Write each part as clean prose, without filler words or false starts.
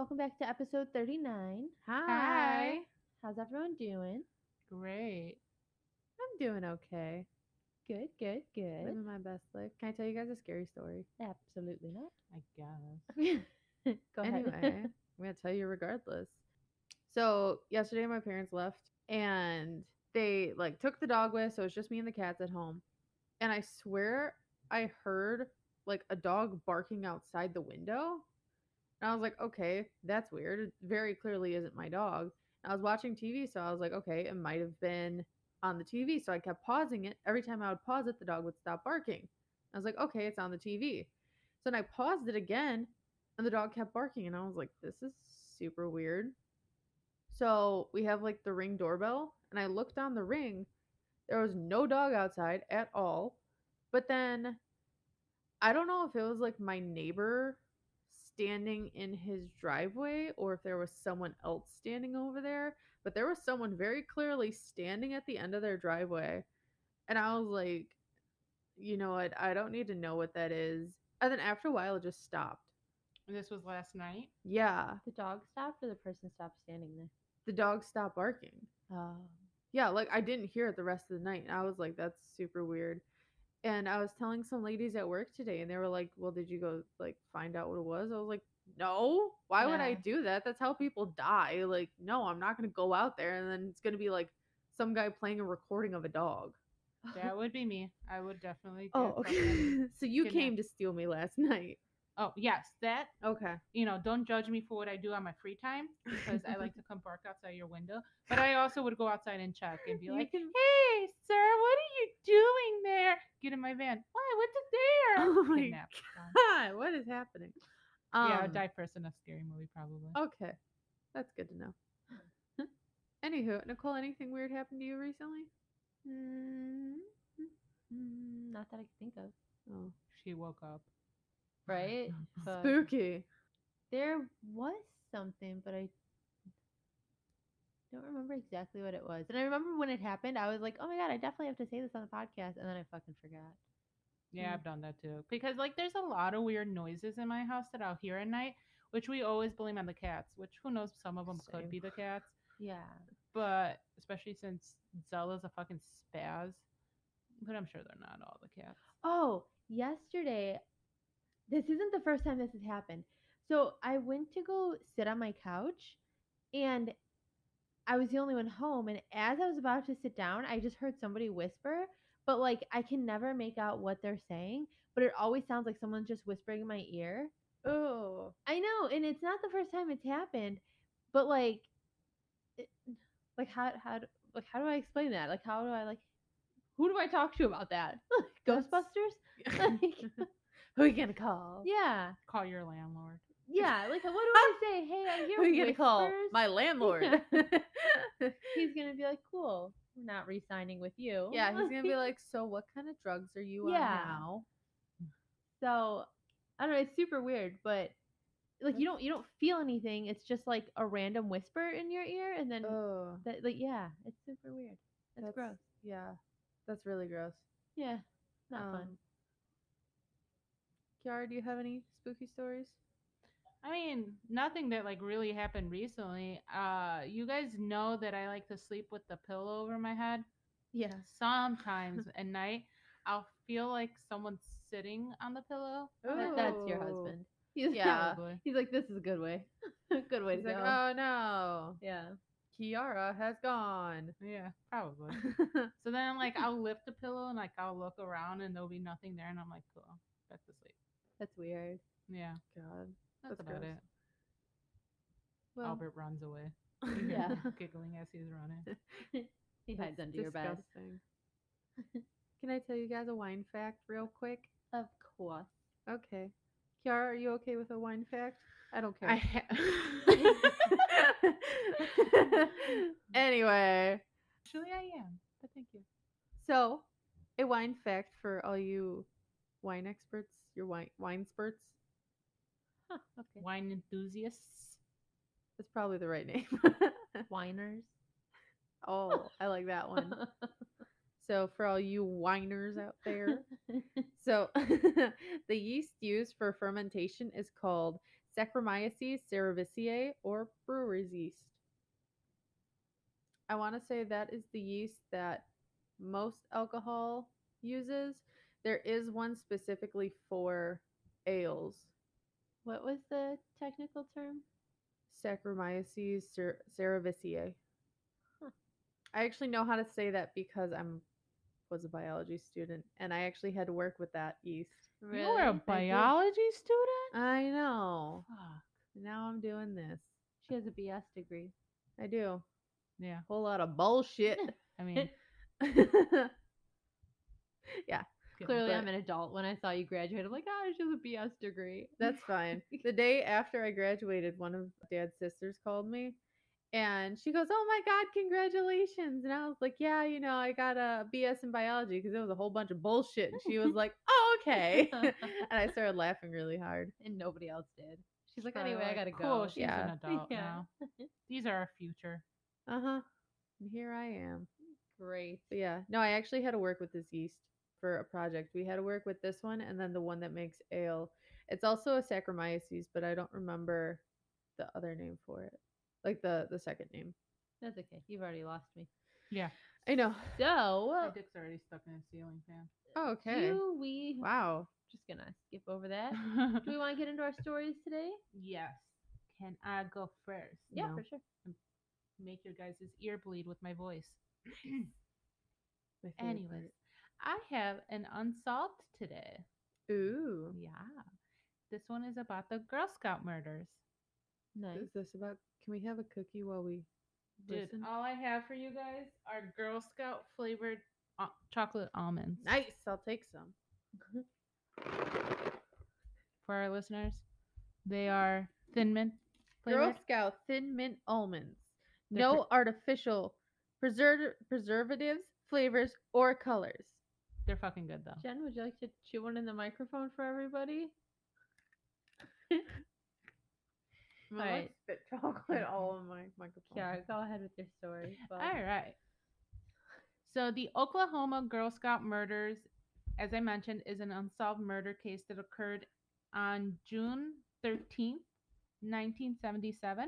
welcome back to episode 39. Hi. How's everyone doing? Great. I'm doing okay. Good, good, good. Living my best life. Can I tell you guys a scary story? Absolutely not. I guess. Go ahead. Anyway, I'm going to tell you regardless. So, yesterday my parents left and they took the dog with, so it's just me and the cats at home. And I swear I heard a dog barking outside the window. And I was like, okay, that's weird. It very clearly isn't my dog. And I was watching TV, so I was like, okay, it might have been on the TV. So I kept pausing it. Every time I would pause it, the dog would stop barking. I was like, okay, it's on the TV. So then I paused it again, and the dog kept barking. And I was like, this is super weird. So we have the Ring doorbell, and I looked on the Ring. There was no dog outside at all. But then I don't know if it was my neighbor standing in his driveway or if there was someone else standing over there, but there was someone very clearly standing at the end of their driveway. And I was like, you know what? I don't need to know what that is. And then after a while, it just stopped. This was last night. Yeah, The dog stopped or the person stopped standing there? the dog stopped barking. Oh. Yeah, I didn't hear it the rest of the night. And I was like, that's super weird. And I was telling some ladies at work today, and they were like, well, did you go find out what it was? I was like, no, why would I Yeah. do that? That's how people die. No, I'm not going to go out there and then it's going to be some guy playing a recording of a dog. That would be me. I would definitely. Oh, get fucking okay. So you kidnapped. came to steal me last night. Oh, yes. That, Okay. don't judge me for what I do on my free time because I like to come park outside your window. But I also would go outside and check and be You like, can- hey, sir, what are you doing there? Get in my van. Why? What's it there? Oh my Kidnapped. God, what is happening? Yeah, I'd die first in a scary movie, probably. Okay. That's good to know. Anywho, Nicole, anything weird happened to you recently? Not that I can think of. Oh. She woke up. Right? But Spooky. there was something, but I don't remember exactly what it was. And I remember when it happened, I was like, oh my God, I definitely have to say this on the podcast. And then I fucking forgot. Yeah, Mm. I've done that too. Because there's a lot of weird noises in my house that I'll hear at night, which we always blame on the cats. Which who knows, some of them Same. could be the cats, Yeah. but especially since Zella's a fucking spaz. But I'm sure they're not all the cats. Oh, yesterday, this isn't the first time this has happened. So I went to go sit on my couch and I was the only one home. And as I was about to sit down, I just heard somebody whisper, but I can never make out what they're saying, but it always sounds like someone's just whispering in my ear. Oh. I know. And it's not the first time it's happened, but it, how do I explain that? How do I who do I talk to about that? Ghostbusters? Who are you gonna call? Yeah. Call your landlord. Yeah, what do I say? Hey, I hear Who are you gonna call? whispers. My landlord. He's gonna be like, cool. We're not re-signing with you. Yeah, he's gonna be like, so what kind of drugs are you on Yeah. now? So I don't know. It's super weird, but you don't feel anything. It's just like a random whisper in your ear, and then Oh, yeah, it's super weird. That's gross. Yeah, that's really gross. Yeah, not fun. Kiara, do you have any spooky stories? I mean, nothing that really happened recently. You guys know that I like to sleep with the pillow over my head. Yeah. Sometimes at night, I'll feel like someone's sitting on the pillow. That's your Ooh. husband. He's, Yeah. Probably. He's like, this is a good way. Good way He's to like, go. oh no, Yeah. Kiara has gone. Yeah, probably. So then I'll lift the pillow and I'll look around and there'll be nothing there and I'm like, cool, back to sleep. That's weird. Yeah, God, that's about gross. it. Well, Albert runs away. Yeah. Giggling as he's running. He hides that's under your bed. disgusting. Can I tell you guys a wine fact real quick? Of course. Okay. Kiara, are you okay with a wine fact? I don't care. Anyway, Actually, I am. But thank you. so a wine fact for all you wine experts, your wine spurts. Huh, okay. Wine enthusiasts. That's probably the right name. Whiners. Oh, I like that one. So for all you whiners out there, so the yeast used for fermentation is called Saccharomyces cerevisiae, or brewer's yeast. I want to say that is the yeast that most alcohol uses. There is one specifically for ales. What was the technical term? Saccharomyces cerevisiae. Huh. I actually know how to say that because was a biology student and I actually had to work with that yeast. You were a I did. biology student? I know. Fuck. Now I'm doing this. She has a BS degree. I do. Yeah. Whole lot of bullshit. I mean, Yeah, Clearly, but- I'm an adult. When I saw you graduate, I'm like, oh, she has a BS degree. that's fine. The day after I graduated, one of Dad's sisters called me and she goes, "Oh my God, congratulations." And I was like, "Yeah, I got a BS in biology because it was a whole bunch of bullshit." And she was like, "Oh, okay." And I started laughing really hard. And nobody else did. She's like, probably anyway, I like, gotta cool, go. she's Yeah. an adult Yeah. now. These are our future. Uh-huh. And here I am. Great. But yeah, no, I actually had to work with this yeast for a project. We had to work with this one and then the one that makes ale. It's also a Saccharomyces, but I don't remember the other name for it. Like the second name. That's okay. You've already lost me. Yeah. I know. So, My dick's already stuck in a ceiling fan. Oh, okay. do we? Wow. Just gonna skip over that. Do we want to get into our stories today? Yes. Can I go first? Yeah, No. for sure. Make your guys' ear bleed with my voice. My favorite Anyways, I have an unsolved today. part. Ooh. Yeah. This one is about the Girl Scout murders. Nice. Is this about can we have a cookie while we Dude, listen? all I have for you guys are Girl Scout flavored chocolate almonds. Nice. I'll take some. For our listeners, they are Thin Mint Girl flavored. Scout Thin Mint Almonds. They're No artificial preservatives, flavors, or colors. They're fucking good though. Jen, would you like to chew one in the microphone for everybody? I'm gonna, like, spit chocolate all in my microphone. Yeah, go ahead with your story. All right. So the Oklahoma Girl Scout murders, as I mentioned, is an unsolved murder case that occurred on June 13th, 1977.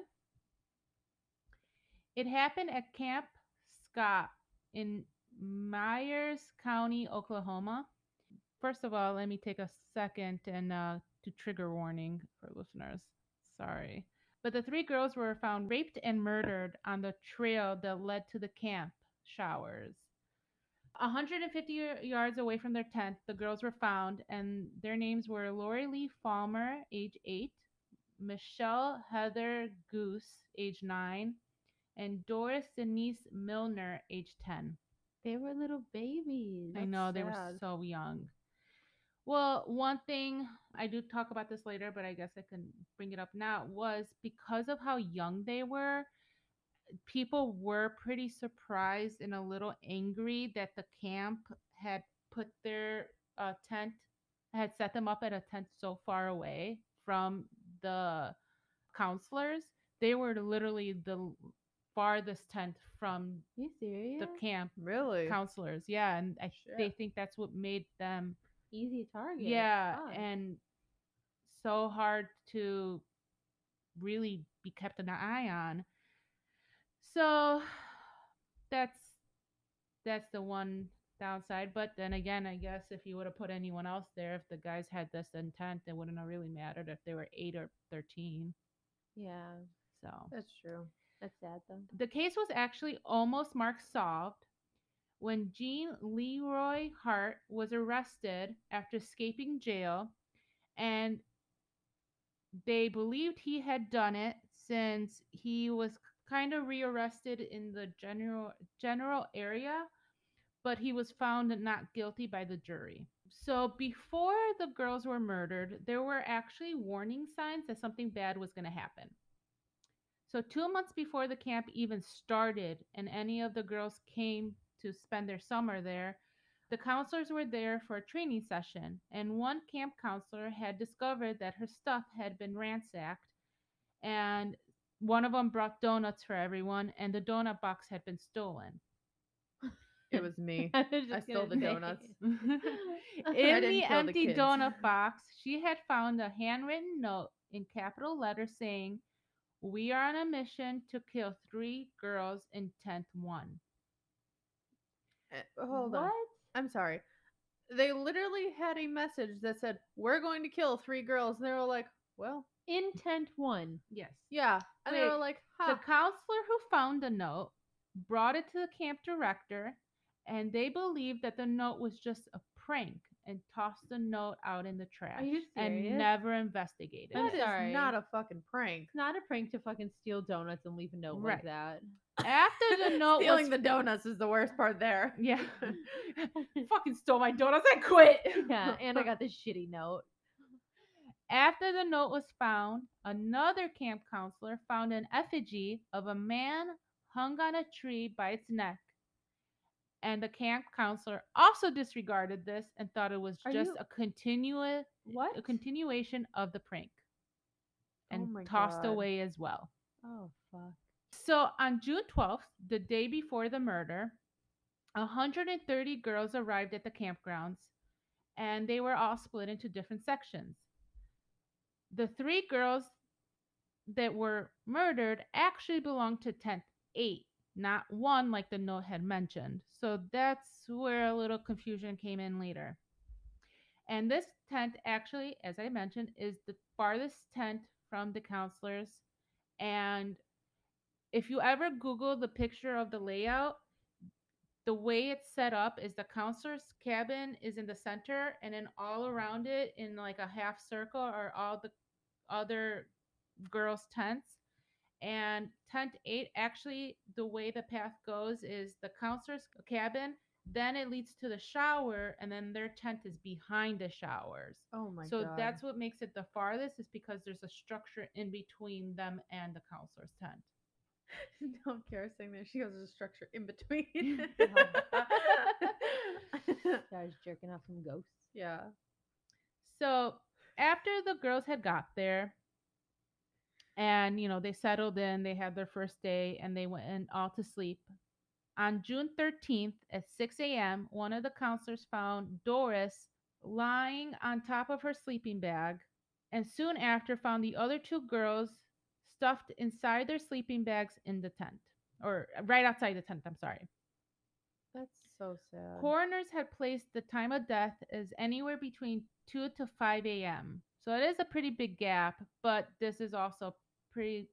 It happened at Camp Scott in Myers County, Oklahoma. First of all, let me take a second and to trigger warning for listeners. Sorry. But the three girls were found raped and murdered on the trail that led to the camp showers. 150 yards away from their tent, the girls were found, and their names were Lori Lee Falmer, age 8, Michelle Heather Goose, age 9, and Doris Denise Milner, age 10. They were little babies. I know, they were sad. so young. Well, one thing, I do talk about this later, but I guess I can bring it up now, was because of how young they were, people were pretty surprised and a little angry that the camp had put their tent, had set them up at a tent so far away from the counselors. They were literally the farthest tent from you serious? the camp Really? counselors. Yeah, and they Shit. think that's what made them Easy target. yeah, Fun. and so hard to really be kept an eye on. So that's the one downside. But then again, I guess if you would have put anyone else there, if the guys had this intent, it wouldn't have really mattered if they were 8 or 13. Yeah, So That's true. that's sad though. the case was actually almost marked solved when Jean Leroy Hart was arrested after escaping jail, and they believed he had done it since he was kind of rearrested in the general area, but he was found not guilty by the jury. So before the girls were murdered, there were actually warning signs that something bad was going to happen. So 2 months before the camp even started and any of the girls came to spend their summer there, the counselors were there for a training session, and one camp counselor had discovered that her stuff had been ransacked, and one of them brought donuts for everyone, and the donut box had been stolen. It was me. I was I just stole gonna the say. donuts. In didn't the kill the empty kids. donut box, she had found a handwritten note in capital letters saying, "We are on a mission to kill 3 girls in tent 1." Hold on. What? I'm sorry. They literally had a message that said, "We're going to kill 3 girls." And they were like, "Well, Intent 1. Yes. yeah." And they Wait, were like, the "Ha." counselor who found the note brought it to the camp director, and they believed that the note was just a prank and tossed the note out in the trash you and serious? never investigated I'm it. That sorry. is not a fucking prank. It's not a prank to fucking steal donuts and leave a note Right. like that. After the note Stealing was the donuts is the worst part there. yeah, fucking stole my donuts. I quit. Yeah, and I got this shitty note. After the note was found, another camp counselor found an effigy of a man hung on a tree by its neck. And the camp counselor also disregarded this and thought it was Are just you- a What? continuation of the prank and Oh my tossed God. away as well. Oh fuck. So on June 12th, the day before the murder, 130 girls arrived at the campgrounds and they were all split into different sections. The 3 girls that were murdered actually belonged to tent 8, not 1 like the note had mentioned. So that's where a little confusion came in later. And this tent actually, as I mentioned, is the farthest tent from the counselors. And if you ever Google the picture of the layout, the way it's set up is the counselor's cabin is in the center, and then all around it in like a half circle are all the other girls' tents. And tent 8, actually, the way the path goes is the counselor's cabin, then it leads to the shower, and then their tent is behind the showers. Oh my So God. that's what makes it the farthest, is because there's a structure in between them and the counselor's tent. No, Kara's saying there. She goes, "There's a structure in between." Guys jerking off some ghosts. Yeah. So after the girls had got there, and they settled in, they had their first day, and they went in all to sleep. On June 13th at 6 a.m., one of the counselors found Doris lying on top of her sleeping bag, and soon after found the other 2 girls stuffed inside their sleeping bags in the tent, or right outside the tent, I'm sorry. That's so sad. Coroners had placed the time of death as anywhere between 2 to 5 a.m. So it is a pretty big gap, but this is also pretty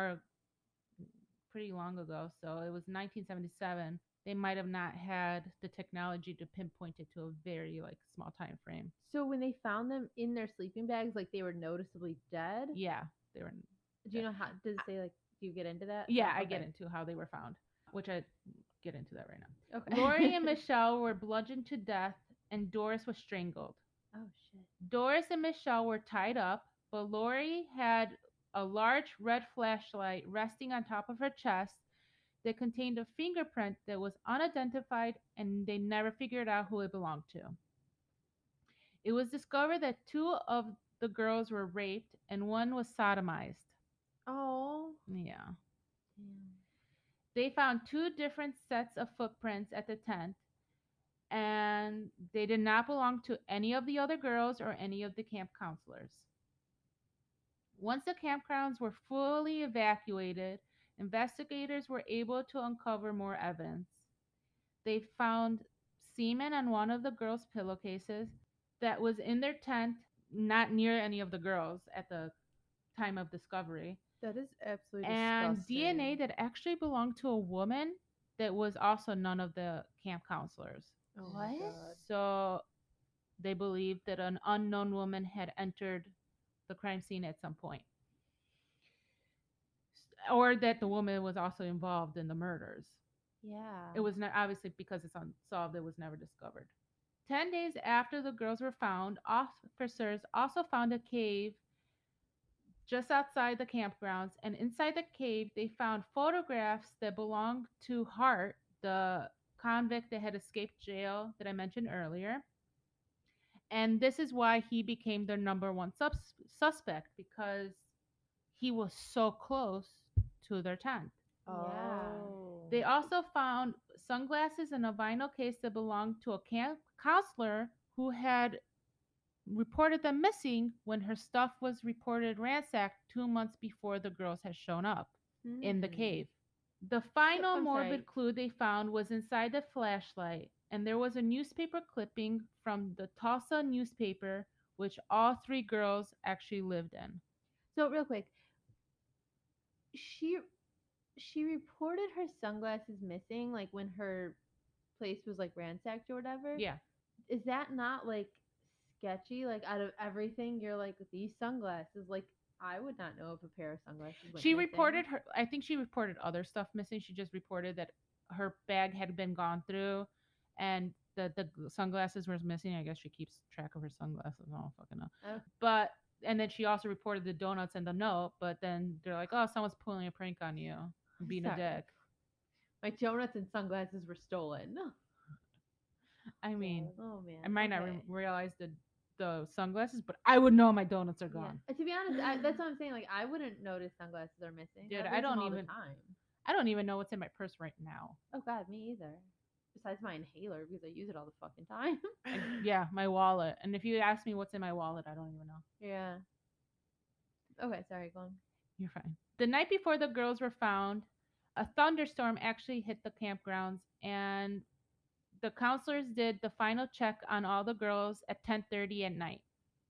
long ago. So it was 1977. They might have not had the technology to pinpoint it to a very small time frame. So when they found them in their sleeping bags, like they were noticeably dead. Yeah, they were. Do you know how? Does it say like? Do you get into that? Yeah, Oh, I get okay. into how they were found, which I get into that right now. Okay. Lori and Michelle were bludgeoned to death, and Doris was strangled. Oh shit. Doris and Michelle were tied up, but Lori had a large red flashlight resting on top of her chest that contained a fingerprint that was unidentified, and they never figured out who it belonged to. It was discovered that 2 of the girls were raped and 1 was sodomized. Oh. Yeah. Damn. They found 2 different sets of footprints at the tent, and they did not belong to any of the other girls or any of the camp counselors. Once the campgrounds were fully evacuated, investigators were able to uncover more evidence. They found semen on one of the girls' pillowcases that was in their tent, not near any of the girls at the time of discovery. That is absolutely And disgusting. DNA that actually belonged to a woman that was also none of the camp counselors. Oh my What? God. So they believed that an unknown woman had entered the crime scene at some point, or that the woman was also involved in the murders. Yeah. It was not, obviously, because it's unsolved, it was never discovered. 10 days after the girls were found, officers also found a cave just outside the campgrounds, and inside the cave they found photographs that belonged to Hart, the convict that had escaped jail that I mentioned earlier. And this is why he became their number 1 suspect, because he was so close to their tent. Oh. They also found sunglasses in a vinyl case that belonged to a camp counselor who had reported them missing when her stuff was reported ransacked 2 months before the girls had shown up in the cave. The final I'm morbid sorry. clue they found was inside the flashlight, and there was a newspaper clipping from the Tulsa newspaper, which all three girls actually lived in. So real quick, she she reported her sunglasses missing, like when her place was like ransacked or whatever. Yeah. Is that not like sketchy? Like out of everything, you're like these sunglasses. Like I would not know if a pair of sunglasses went She missing. reported her, I think she reported other stuff missing. She just reported that her bag had been gone through and the sunglasses were missing. I guess she keeps track of her sunglasses. I don't fucking know. Oh, But and then she also reported the donuts and the note, but then they're like, "Oh, someone's pulling a prank on you, being a sorry. dick." My donuts and sunglasses were stolen. I mean, Oh man. I might not okay. realize the sunglasses, but I would know my donuts are Yeah. gone. To be honest, that's what I'm saying. Like I wouldn't notice sunglasses are missing. Dude, I I lose them don't all even- the time. I don't even know what's in my purse right now. Oh god, me either. Besides my inhaler because I use it all the fucking time. Yeah, my wallet. And if you ask me what's in my wallet, I don't even know. Yeah. Okay, sorry, go on. You're fine. The night before the girls were found, a thunderstorm actually hit the campgrounds, and the counselors did the final check on all the girls at 10:30 at night.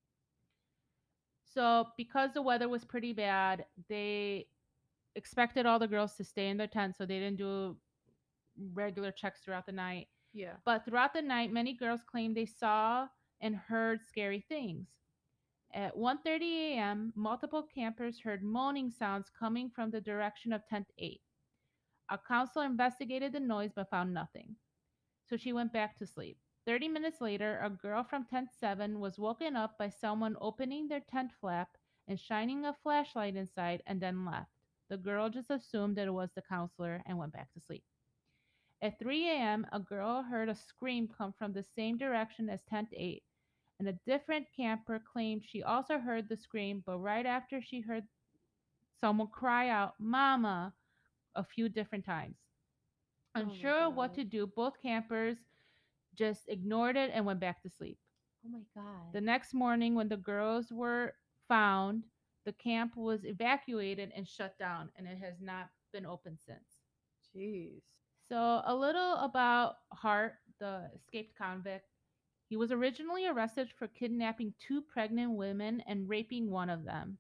So, because the weather was pretty bad, they expected all the girls to stay in their tents, so they didn't do regular checks throughout the night. Yeah. But throughout the night, many girls claimed they saw and heard scary things. At 1:30 a.m., multiple campers heard moaning sounds coming from the direction of Tent 8. A counselor investigated the noise but found nothing, so she went back to sleep. 30 minutes later, a girl from Tent 7 was woken up by someone opening their tent flap and shining a flashlight inside and then left. The girl just assumed that it was the counselor and went back to sleep. At 3 a.m., a girl heard a scream come from the same direction as Tent 8, and a different camper claimed she also heard the scream, but right after she heard someone cry out, "Mama," a few different times. Oh my Unsure of what God. to do, both campers just ignored it and went back to sleep. Oh my god. The next morning, when the girls were found, the camp was evacuated and shut down, and it has not been open since. Jeez. So, a little about Hart, the escaped convict. He was originally arrested for kidnapping 2 pregnant women and raping one of them.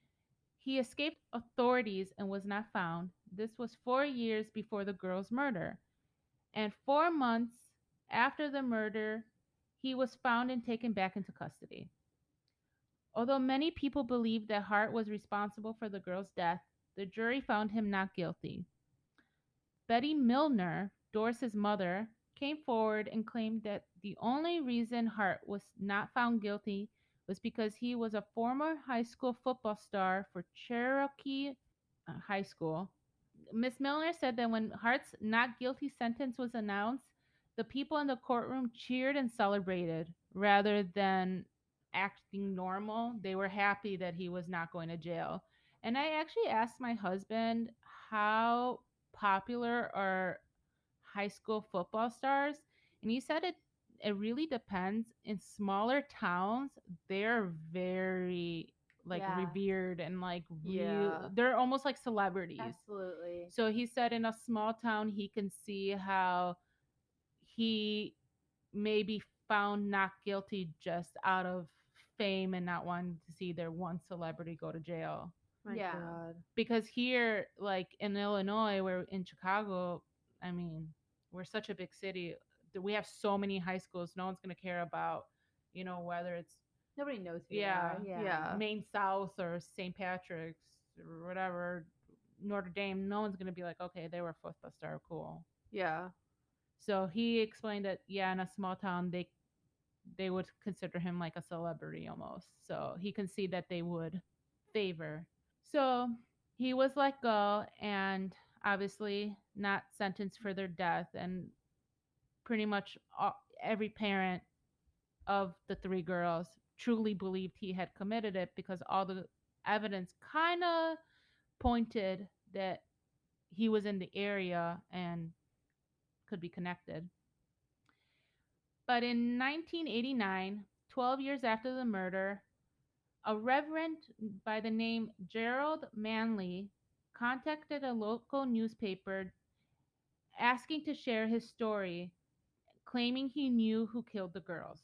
He escaped authorities and was not found. This was 4 years before the girl's murder. And 4 months after the murder, he was found and taken back into custody. Although many people believed that Hart was responsible for the girl's death, the jury found him not guilty. Betty Milner, Doris's mother, came forward and claimed that the only reason Hart was not found guilty was because he was a former high school football star for Cherokee High School. Miss Milner said that when Hart's not guilty sentence was announced, the people in the courtroom cheered and celebrated rather than acting normal. They were happy that he was not going to jail. And I actually asked my husband how popular are high school football stars, and he said it really depends. In smaller towns, they're very like Yeah. revered and like Yeah. they're almost like celebrities. Absolutely. So he said in a small town he can see how he may be found not guilty just out of fame and not wanting to see their one celebrity go to jail. My Yeah. God. Because here, like in Illinois, we're in Chicago, I mean, we're such a big city. We have so many high schools. No one's going to care about, whether it's Nobody knows who Yeah. they are. Yeah. Maine South or St. Patrick's or whatever, Notre Dame. No one's going to be like, okay, they were a football star. Cool. Yeah. So he explained that, yeah, in a small town, they would consider him like a celebrity almost. So he can see that they would favor. So he was let go and obviously not sentenced for their death. And pretty much every parent of the 3 girls truly believed he had committed it because all the evidence kind of pointed that he was in the area and could be connected. But in 1989, 12 years after the murder, a reverend by the name Gerald Manley contacted a local newspaper asking to share his story, claiming he knew who killed the girls.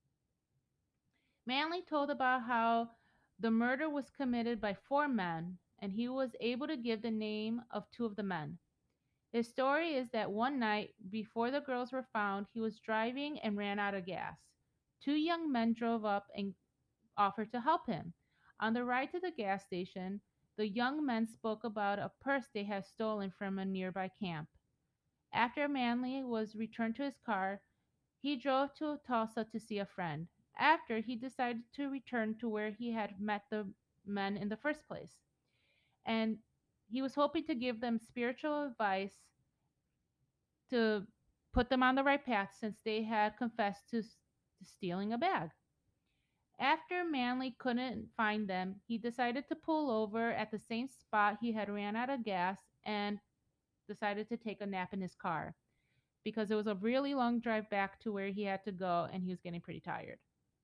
Manley told about how the murder was committed by four men, and he was able to give the name of two of the men. His story is that one night, before the girls were found, he was driving and ran out of gas. Two young men drove up and offered to help him. On the ride to the gas station, the young men spoke about a purse they had stolen from a nearby camp. After Manley was returned to his car, he drove to Tulsa to see a friend. After, he decided to return to where he had met the men in the first place. And he was hoping to give them spiritual advice to put them on the right path since they had confessed to stealing a bag. After Manley couldn't find them, he decided to pull over at the same spot he had ran out of gas and decided to take a nap in his car because it was a really long drive back to where he had to go and he was getting pretty tired.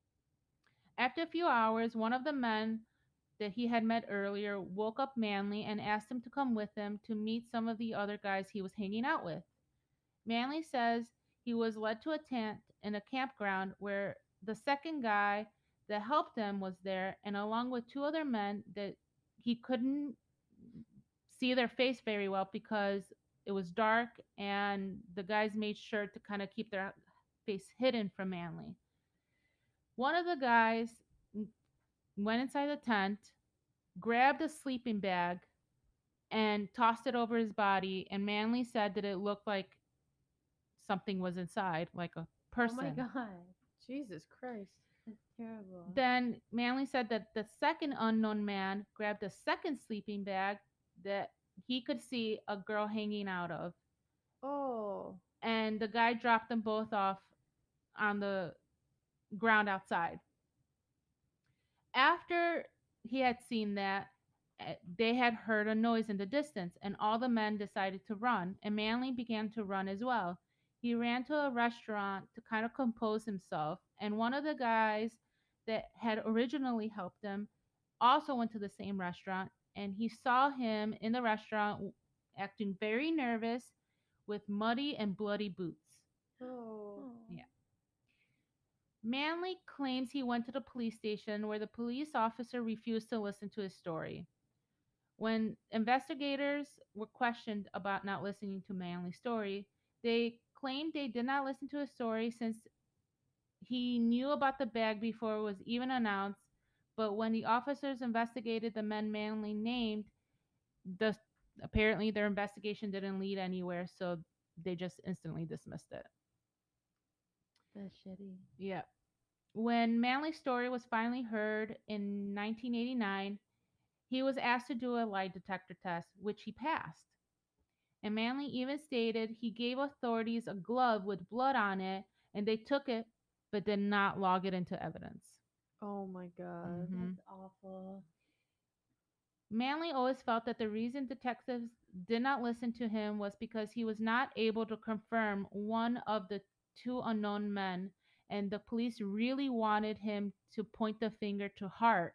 After a few hours, one of the men that he had met earlier woke up Manley and asked him to come with him to meet some of the other guys he was hanging out with. Manley says he was led to a tent in a campground where the second guy that helped him was there, and along with two other men that he couldn't see their face very well because it was dark and the guys made sure to kind of keep their face hidden from Manley. One of the guys went inside the tent, grabbed a sleeping bag, and tossed it over his body, and Manley said that it looked like something was inside, like a person. Oh my god, Jesus Christ. that's terrible. Then Manley said that the second unknown man grabbed a second sleeping bag that he could see a girl hanging out of, Oh. and the guy dropped them both off on the ground outside. After he had seen that, they had heard a noise in the distance, and all the men decided to run, and Manley began to run as well. He ran to a restaurant to kind of compose himself, and one of the guys that had originally helped him also went to the same restaurant, and he saw him in the restaurant acting very nervous with muddy and bloody boots. Oh. Yeah. Manley claims he went to the police station where the police officer refused to listen to his story. When investigators were questioned about not listening to Manley's story, they claimed they did not listen to his story since he knew about the bag before it was even announced. But when the officers investigated the men Manley named, the apparently their investigation didn't lead anywhere, so they just instantly dismissed it. That's shitty. Yeah. When Manley's story was finally heard in 1989, he was asked to do a lie detector test, which he passed. And Manley even stated he gave authorities a glove with blood on it, and they took it, but did not log it into evidence. Oh my god. Mhm. That's awful. Manley always felt that the reason detectives did not listen to him was because he was not able to confirm one of the two unknown men, and the police really wanted him to point the finger to Hart.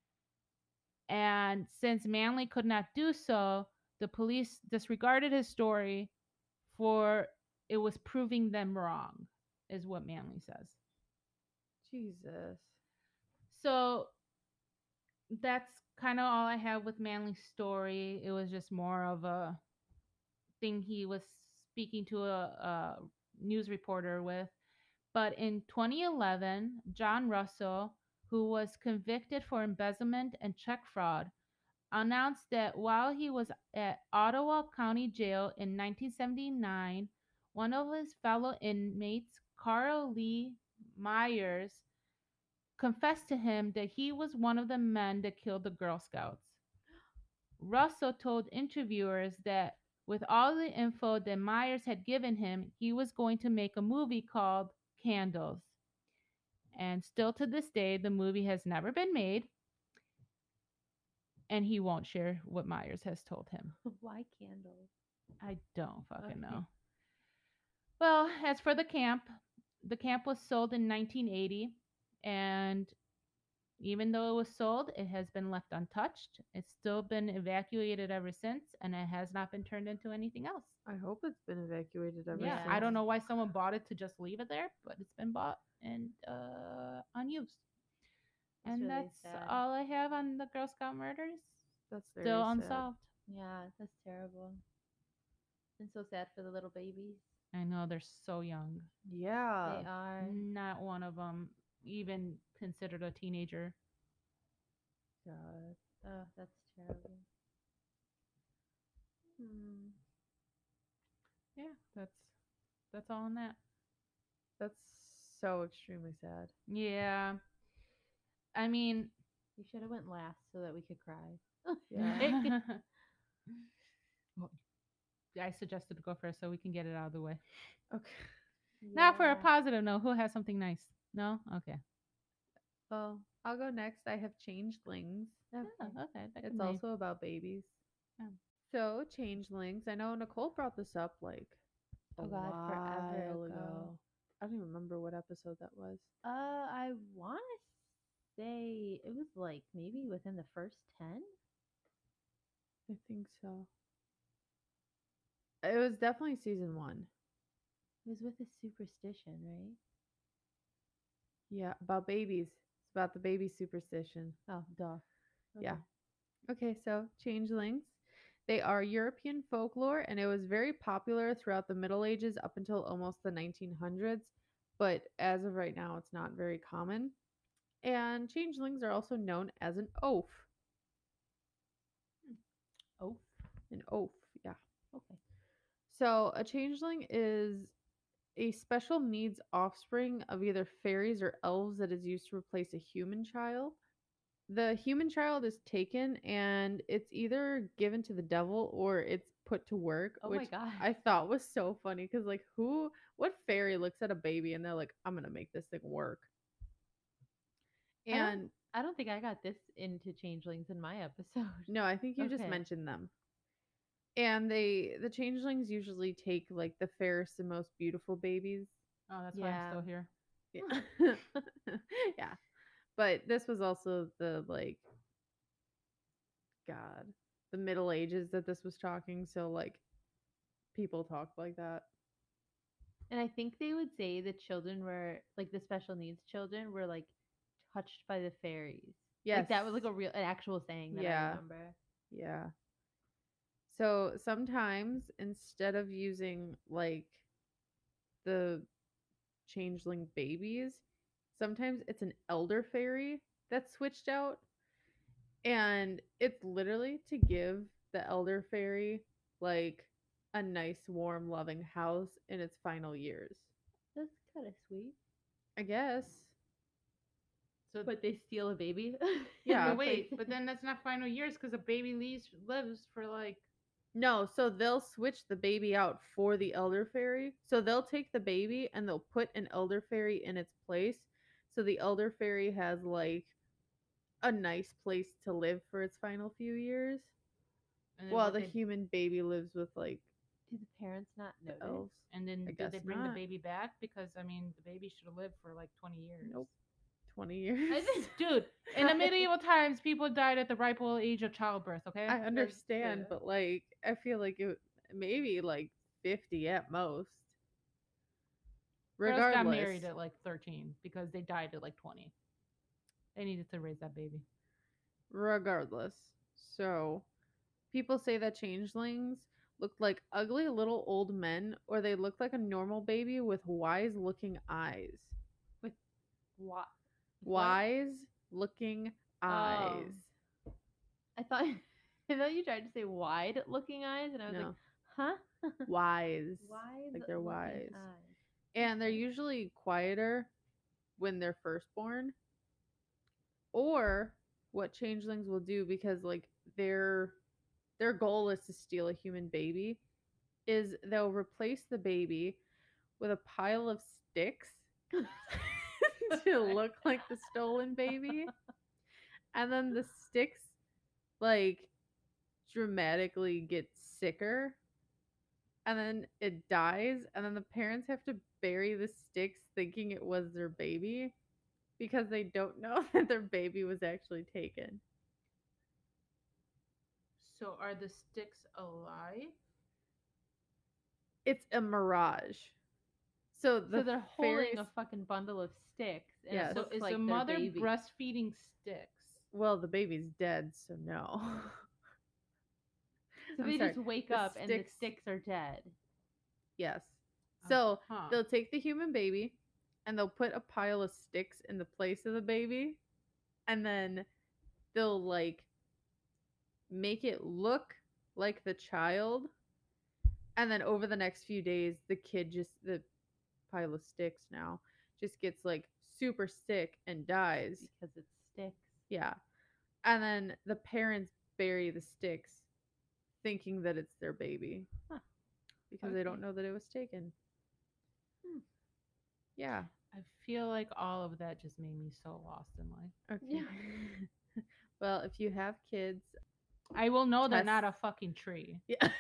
And since Manley could not do so, the police disregarded his story for it was proving them wrong, is what Manley says. Jesus. So that's kind of all I have with Manley's story. It was just more of a thing he was speaking to a news reporter with. But in 2011, John Russell, who was convicted for embezzlement and check fraud, announced that while he was at Ottawa County Jail in 1979, one of his fellow inmates, Carl Lee Myers, confessed to him that he was one of the men that killed the Girl Scouts. Russell told interviewers that with all the info that Myers had given him, he was going to make a movie called Candles. And still to this day, the movie has never been made, and he won't share what Myers has told him. Why candles? I don't fucking Okay. know. Well, as for the camp was sold in 1980. And even though it was sold, it has been left untouched. It's still been evacuated ever since, and it has not been turned into anything else. I hope it's been evacuated ever Yeah, since. I don't know why someone bought it to just leave it there, but it's been bought and unused. That's And really that's sad. all I have on the Girl Scout murders. That's very Still sad. unsolved. Yeah, that's terrible. And so sad for the little babies. I know they're so young. Yeah. They are. Not one of them even considered a teenager. God. Oh, that's terrible. Hmm. Yeah, that's all on that. That's so extremely sad. Yeah. I mean, You should have went last so that we could cry. Yeah. Well, I suggested to go first so we can get it out of the way. Okay. Now for a Yeah. positive note, who has something nice? No? Okay. Well, I'll go next. I have Changelings. Okay. Oh, okay. That It's can be- also about babies. Yeah. So, Changelings. I know Nicole brought this up like a Oh God, forever while ago. I don't even remember what episode that was. I want to say it was like maybe within the first 10. I think so. It was definitely season 1. It was with a superstition, right? Yeah, about babies. It's about the baby superstition. Oh, duh. Yeah. Okay. Okay, so changelings. They are European folklore, and it was very popular throughout the Middle Ages up until almost the 1900s. But as of right now, it's not very common. And changelings are also known as an oaf. Oh, An oaf, yeah. okay. So a changeling is a special needs offspring of either fairies or elves that is used to replace a human child. The human child is taken and it's either given to the devil or it's put to work, Oh my which gosh. I thought was so funny because like what fairy looks at a baby and they're like, I'm gonna make this thing work. And I don't think I got this into changelings in my episode. no, I think you just Okay. mentioned them. And the changelings usually take like the fairest and most beautiful babies. Oh, that's why I'm still Yeah. here. Yeah. Yeah. But this was also the like God, the Middle Ages that this was talking, so like people talked like that. And I think they would say the children were like the special needs children were like touched by the fairies. Yes. Like that was like an actual saying that I Yeah. remember. Yeah. So sometimes instead of using like the changeling babies, sometimes it's an elder fairy that's switched out. And it's literally to give the elder fairy like a nice, warm, loving house in its final years. That's kind of sweet. I guess. So, But they steal a baby. Yeah. but wait, but then that's not final years because a baby lives for like. No, so they'll switch the baby out for the elder fairy. So they'll take the baby and they'll put an elder fairy in its place. So the elder fairy has like a nice place to live for its final few years. And then While what the they- human baby lives with like Do the parents not the notice? elves. And then I do guess they bring the not. baby back? Because I mean, the baby should have lived for like 20 years. Nope. 20 years. I think- Dude, in the medieval times, people died at the ripe old age of childbirth. Okay. I understand, true. but like I feel like it maybe like 50 at most. Girls Regardless. got married at like 13 because they died at like 20. They needed to raise that baby. Regardless. So, people say that changelings look like ugly little old men or they look like a normal baby with wise looking eyes. What? Wise looking eyes. I thought I thought you tried to say wide looking eyes, and I was No. like, huh? Wise. Wide. Like they're looking wise. eyes. And they're usually quieter when they're first born. Or what changelings will do because like their goal is to steal a human baby is they'll replace the baby with a pile of sticks to look like the stolen baby. And then the sticks like dramatically get sicker and then it dies and then the parents have to bury the sticks thinking it was their baby because they don't know that their baby was actually taken. So are the sticks alive? It's a mirage. So the So they're holding fairies, a fucking bundle of sticks, and Yes. it So looks is like the their mother baby. breastfeeding sticks? well, the baby's dead, so no. So I'm they sorry, just wake the up and the sticks- sticks are dead. Yes. So Uh-huh. they'll take the human baby and they'll put a pile of sticks in the place of the baby, and then they'll like make it look like the child, and then over the next few days the pile of sticks now just gets like super sick and dies. Because it's sticks. Yeah. And then the parents bury the sticks thinking that it's their baby. Huh. Because they don't Okay. know that it was taken. Hmm. Yeah. I feel like all of that just made me so lost in life. Okay. Well, if you have kids, I will know they're not a Test- fucking tree. yeah.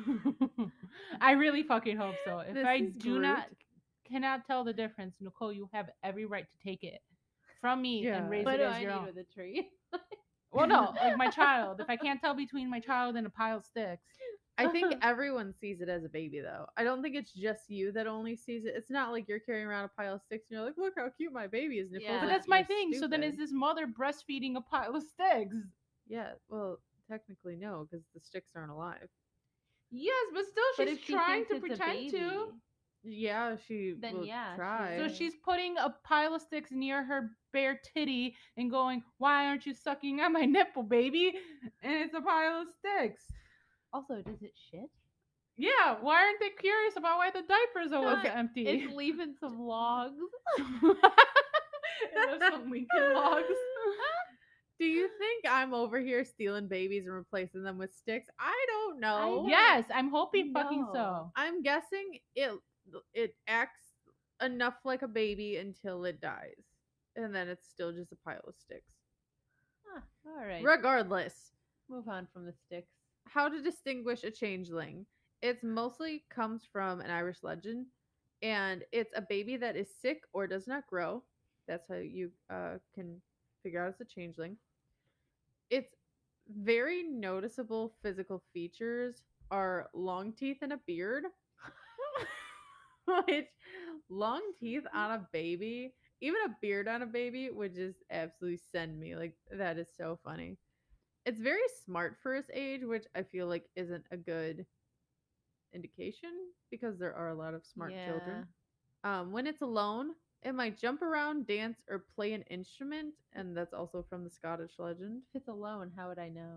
I really fucking hope so. If This I is do Groot. not cannot tell the difference, Nicole, you have every right to take it from me Yeah. and raise What it do as I your need own. with a tree? Well, no, like my child. If I can't tell between my child and a pile of sticks, I think everyone sees it as a baby, though. I don't think it's just you that only sees it. It's not like you're carrying around a pile of sticks and you're like, look how cute my baby is. Nicole's Yeah. but like, that's my "You're thing. So then, is stupid." this mother breastfeeding a pile of sticks? Yeah, well, technically no, because the sticks aren't alive. Yes, but still, But she's if she trying thinks to it's a pretend to. baby, Yeah, she then will yeah, she try. So would. she's putting a pile of sticks near her bare titty and going, "Why aren't you sucking on my nipple, baby?" And it's a pile of sticks. Also, does it shit? Yeah, why aren't they curious about why the diapers are always Okay, empty? It's leaving some logs. There's some Lincoln logs. Do you think I'm over here stealing babies and replacing them with sticks? I don't know. don't- Yes, I'm hoping fucking No. so. I'm guessing it acts enough like a baby until it dies. And then it's still just a pile of sticks. Huh, all right. Regardless, Move on from the sticks. how to distinguish a changeling. It's mostly comes from an Irish legend, and it's a baby that is sick or does not grow. That's how you can figure out it's a changeling. Its very noticeable physical features are long teeth and a beard. Which long teeth on a baby, even a beard on a baby, would just absolutely send me. Like that is so funny. It's very smart for its age, which I feel like isn't a good indication because there are a lot of smart children. When it's alone, it might jump around, dance, or play an instrument, and that's also from the Scottish legend. If it's alone, how would I know?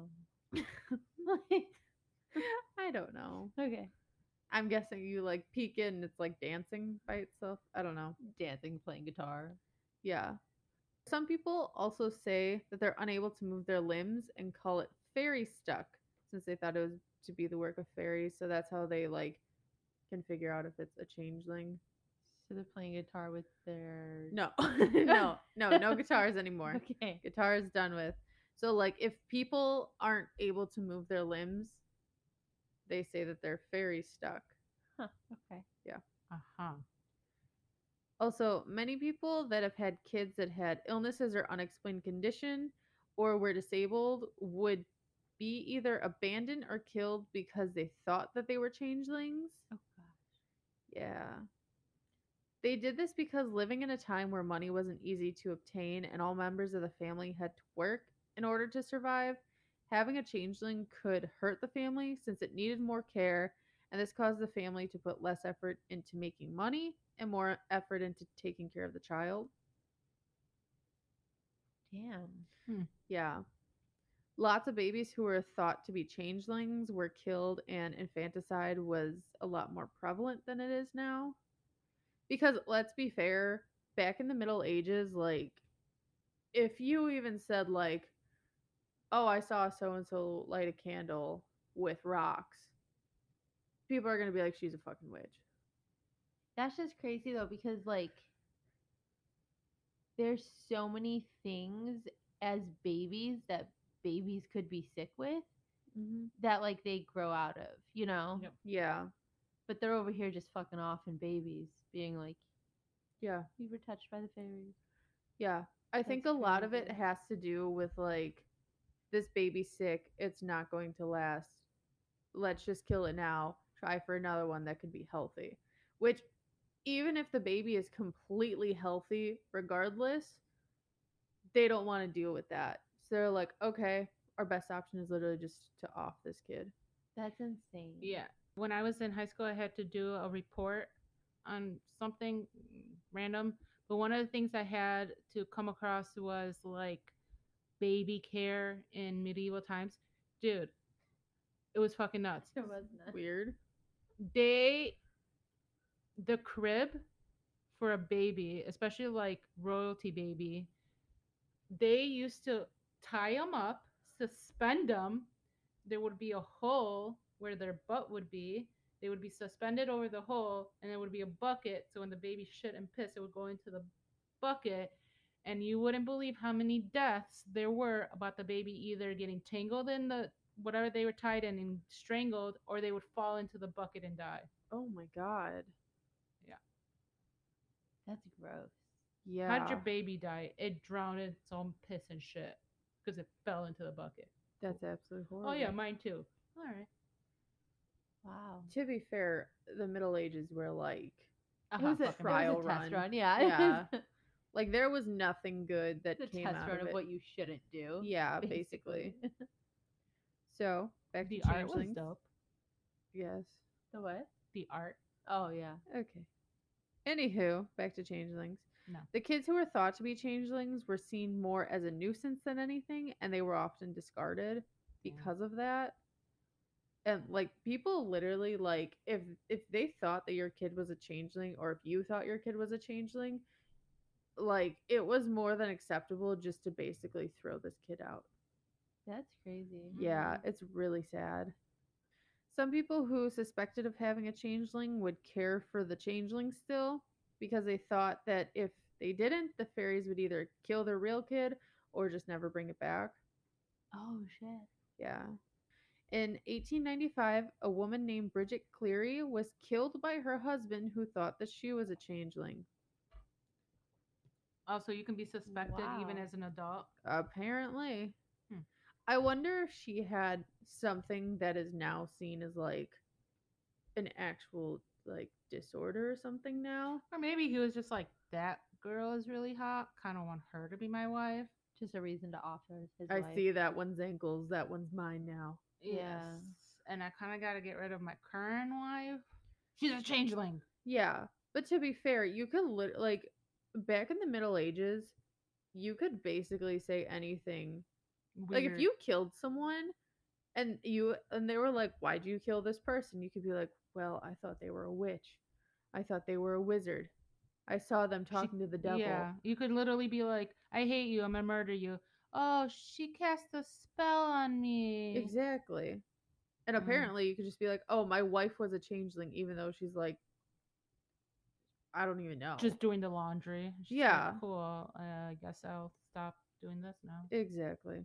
I don't know. Okay. I'm guessing you like peek in and it's like dancing by itself. I don't know. Dancing, playing guitar. Yeah. Some people also say that they're unable to move their limbs and call it fairy stuck since they thought it was to be the work of fairies. So that's how they like can figure out if it's a changeling. So they're playing guitar with their. No, no guitars anymore. Okay. Guitar is done with. So like if people aren't able to move their limbs, they say that they're fairy stuck. Huh. Okay. Uh-huh. Also, many people that have had kids that had illnesses or unexplained condition or were disabled would be either abandoned or killed because they thought that they were changelings. Oh gosh. Yeah. They did this because living in a time where money wasn't easy to obtain and all members of the family had to work in order to survive, having a changeling could hurt the family since it needed more care, and this caused the family to put less effort into making money and more effort into taking care of the child. Damn. Yeah. Lots of babies who were thought to be changelings were killed, and infanticide was a lot more prevalent than it is now. Because let's be fair, back in the Middle Ages, like, if you even said, like, oh, I saw so and so light a candle with rocks, people are going to be like, she's a fucking witch. That's just crazy though, because like there's so many things as babies that babies could be sick with that like they grow out of, you know? Yep. Yeah. But they're over here just fucking off and babies being like, Yeah. we were touched by the fairies. Yeah. I think a lot of it has to do with like this baby's sick, it's not going to last. Let's just kill it now. Try for another one that could be healthy. Which even if the baby is completely healthy regardless, they don't want to deal with that. So they're like, okay, our best option is literally just to off this kid. That's insane. Yeah. When I was in high school, I had to do a report on something random. But one of the things I had to come across was like baby care in medieval times. Dude, it was fucking nuts. It was not. Weird. The crib for a baby, especially like royalty baby, they used to tie them up, suspend them. There would be a hole where their butt would be. They would be suspended over the hole, and there would be a bucket. So when the baby shit and piss, it would go into the bucket. And you wouldn't believe how many deaths there were about the baby either getting tangled in the whatever they were tied in and strangled, or they would fall into the bucket and die. Oh my god. That's gross. Yeah. How did your baby die? It drowned in its own piss and shit because it fell into the bucket. That's absolutely horrible. Oh yeah, mine too. All right. Wow. To be fair, the Middle Ages were like It was a fucking trial test run. run. Yeah. Yeah. like there was nothing good that The came test out run of of it. what you shouldn't do. Yeah, basically. So back The to art was changelings. dope. Yes. The what? The art. Oh yeah. Okay. Anywho, back to changelings. No. The kids who were thought to be changelings were seen more as a nuisance than anything, and they were often discarded because of that. And like people literally like if they thought that your kid was a changeling, or if you thought your kid was a changeling, like it was more than acceptable just to basically throw this kid out. That's crazy. Yeah, it's really sad. Some people who suspected of having a changeling would care for the changeling still because they thought that if they didn't, the fairies would either kill their real kid or just never bring it back. Oh shit. Yeah. In 1895, a woman named Bridget Cleary was killed by her husband who thought that she was a changeling. Also, you can be suspected even Wow. as an adult. Apparently. Hmm. I wonder if she had something that is now seen as like an actual like disorder or something now. Or maybe he was just like, that girl is really hot. Kind of want her to be my wife. Just a reason to offer his I wife. see that one's ankles, that one's mine now. Yeah. Yes. And I kind of got to get rid of my current wife. She's a changeling. Yeah, but to be fair, you could like back in the Middle Ages, you could basically say anything. Like if Weird. you killed someone and they were like, "Why'd you kill this person?" You could be like, "Well, I thought they were a witch. I thought they were a wizard. I saw them talking to the devil." Yeah, you could literally be like, I hate you. I'm going to murder you. Oh, she cast a spell on me. Exactly. And apparently you could just be like, "Oh, my wife was a changeling," even though she's like, I don't even know. Just doing the laundry. She's like, Yeah. cool. I guess I'll stop doing this now. Exactly.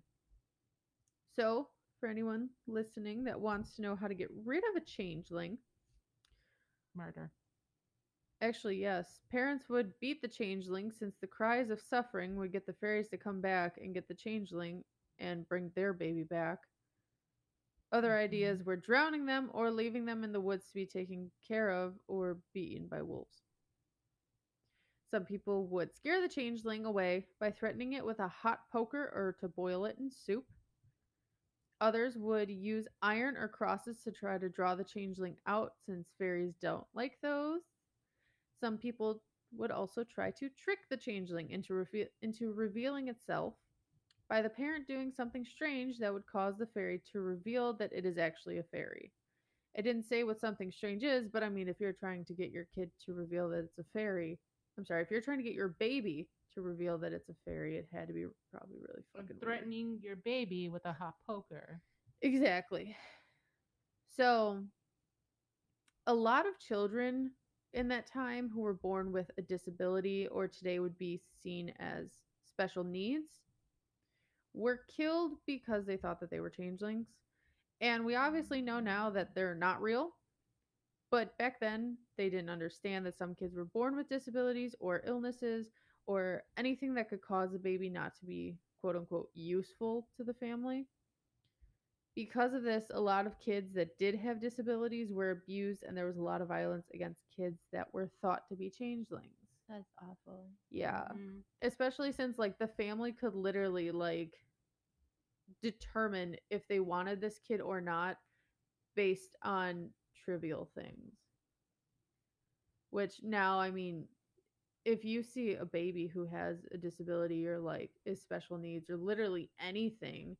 So, for anyone listening that wants to know how to get rid of a changeling, Murder. actually, yes, parents would beat the changeling since the cries of suffering would get the fairies to come back and get the changeling and bring their baby back. Other ideas were drowning them or leaving them in the woods to be taken care of or beaten by wolves. Some people would scare the changeling away by threatening it with a hot poker or to boil it in soup. Others would use iron or crosses to try to draw the changeling out since fairies don't like those. Some people would also try to trick the changeling into revealing itself by the parent doing something strange that would cause the fairy to reveal that it is actually a fairy. It didn't say what something strange is, but I mean, if you're trying to get your kid to reveal that it's a fairy, if you're trying to get your baby to reveal that it's a fairy, it had to be probably really fucking weird. Threatening your baby with a hot poker. Exactly. So, a lot of children in that time who were born with a disability or today would be seen as special needs were killed because they thought that they were changelings. And we obviously know now that they're not real. But back then, they didn't understand that some kids were born with disabilities or illnesses or anything that could cause the baby not to be quote unquote useful to the family. Because of this, a lot of kids that did have disabilities were abused, and there was a lot of violence against kids that were thought to be changelings. That's awful. Yeah. Mhm. Especially since like the family could literally like determine if they wanted this kid or not based on trivial things. Which now, I mean, if you see a baby who has a disability or like is special needs or literally anything,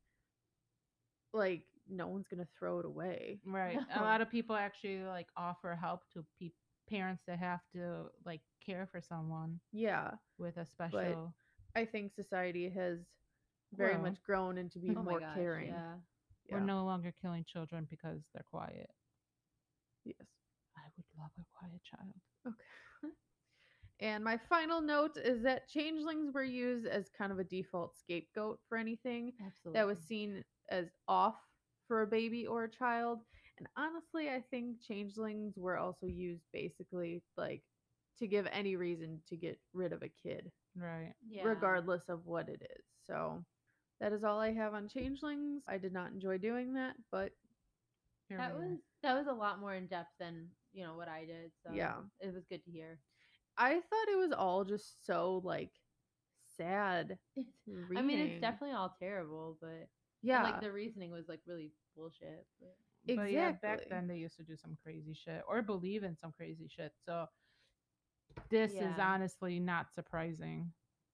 like no one's gonna throw it away. Right. A No. lot of people actually like offer help to parents that have to like care for someone Yeah, with a but special. I think society has very Well, much grown into being Oh my more gosh, caring. yeah. We're Yeah. no longer killing children because they're quiet. Yes. I would love a quiet child. Okay. And my final note is that changelings were used as kind of a default scapegoat for anything Absolutely. that was seen as off for a baby or a child. And honestly, I think changelings were also used basically like to give any reason to get rid of a kid, Right. Yeah. regardless of what it is. So that is all I have on changelings. I did not enjoy doing that, but Here That we are. was a lot more in depth than, what I did. So yeah. it was good to hear. I thought it was all just so like sad It's reading. I mean, it's definitely all terrible, but and, yeah. like the reasoning was like really bullshit. But But yeah, back Exactly. then they used to do some crazy shit or believe in some crazy shit. So this is Yeah. honestly not surprising.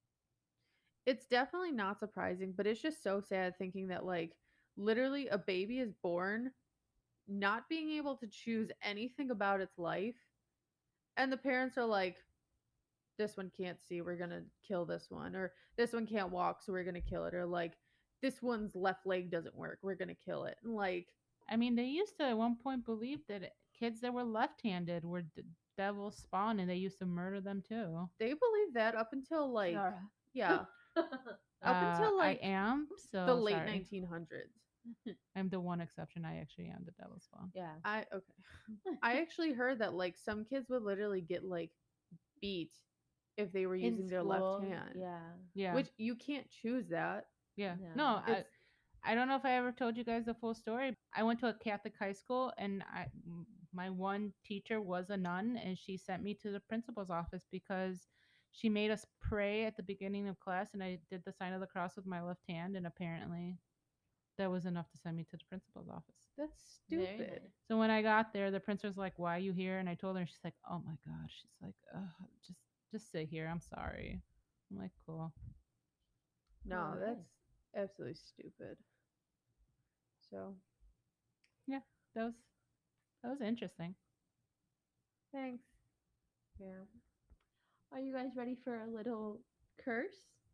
It's definitely not surprising, but it's just so sad thinking that like literally a baby is born not being able to choose anything about its life, and the parents are like, this one can't see, we're gonna kill this one, or this one can't walk, so we're gonna kill it, or like this one's left leg doesn't work, we're gonna kill it. And like I mean, they used to at one point believe that kids that were left-handed were devil's spawn, and they used to murder them too. they believe that up until like Zara. yeah, up until I like am the so late sorry. 1900s. I'm the one exception. I actually am the devil's spawn. Yeah. I okay. I actually heard that like some kids would literally get like beat if they were In using their left school, hand. Yeah. Yeah, Which you can't choose that. yeah. No. No, It's I don't know if I ever told you guys the full story. I went to a Catholic high school, and my one teacher was a nun, and she sent me to the principal's office because she made us pray at the beginning of class, and I did the sign of the cross with my left hand, and apparently that was enough to send me to the principal's office. that's Very stupid. nice. So when I got there, the principal's like, "Why are you here?" And I told her, and she's like, "Oh my god." She's like, just sit here. I'm sorry." I'm like, "Cool." No, Oh, that's nice. absolutely stupid. So Yeah, that was interesting. thanks. Yeah. Are you guys ready for a little curse?